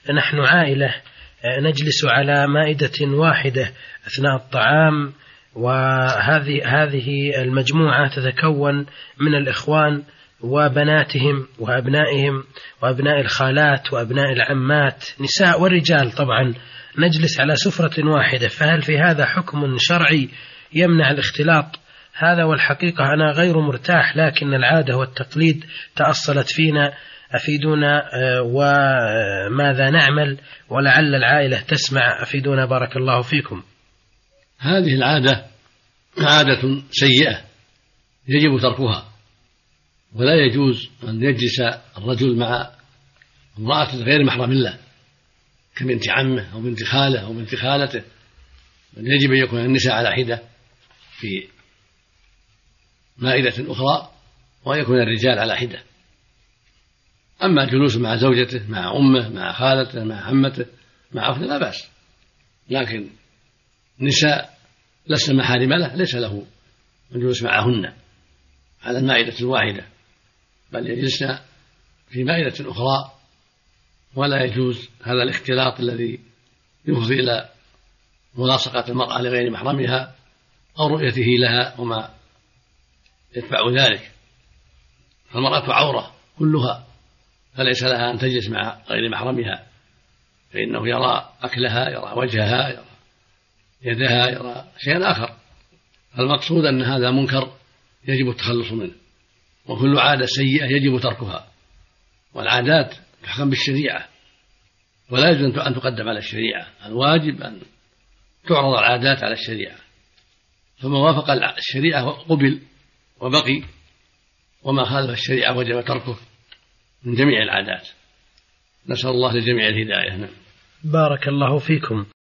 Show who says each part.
Speaker 1: نحن عائلة نجلس على مائدة واحدة أثناء الطعام، وهذه المجموعة تتكون من الإخوان وبناتهم وأبنائهم وأبناء الخالات وأبناء العمات، نساء ورجال طبعا، نجلس على سفرة واحدة، فهل في هذا حكم شرعي يمنع الاختلاط؟ هذا والحقيقة أنا غير مرتاح، لكن العادة والتقليد تأصلت فينا، أفيدونا وماذا نعمل، ولعل العائلة تسمع، أفيدونا بارك الله فيكم.
Speaker 2: هذه العادة عادة سيئة يجب تركها، ولا يجوز أن يجلس الرجل مع امرأة غير محرم له كبنت عمه أو بنت خاله أو بنت خالته، بل يجب أن يكون النساء على حدة في مائدة أخرى، وأن يكون الرجال على حدة. أما جلوس مع زوجته مع أمه مع خالته مع عمته مع أخته لا بأس، لكن نساء لسن محارم له ليس له الجلوس معهن على المائدة الواحدة، بل يجلسن في مائدة أخرى، ولا يجوز هذا الاختلاط الذي يفضي إلى ملاصقة المرأة لغير محرمها أو رؤيته لها وما يتبع ذلك. فالمرأة عورة كلها، فليس لها أن تجلس مع غير محرمها، فإنه يرى أكلها، يرى وجهها، يرى يدها، يرى شيئا آخر. المقصود أن هذا منكر يجب التخلص منه، وكل عادة سيئة يجب تركها، والعادات تحكم بالشريعة ولا يجوز أن تقدم على الشريعة، الواجب أن تعرض العادات على الشريعة، فما وافق الشريعة قبل وبقي، وما خالف الشريعة وجب تركه من جميع العادات. نسأل الله لجميع الهداية.
Speaker 1: بارك الله فيكم.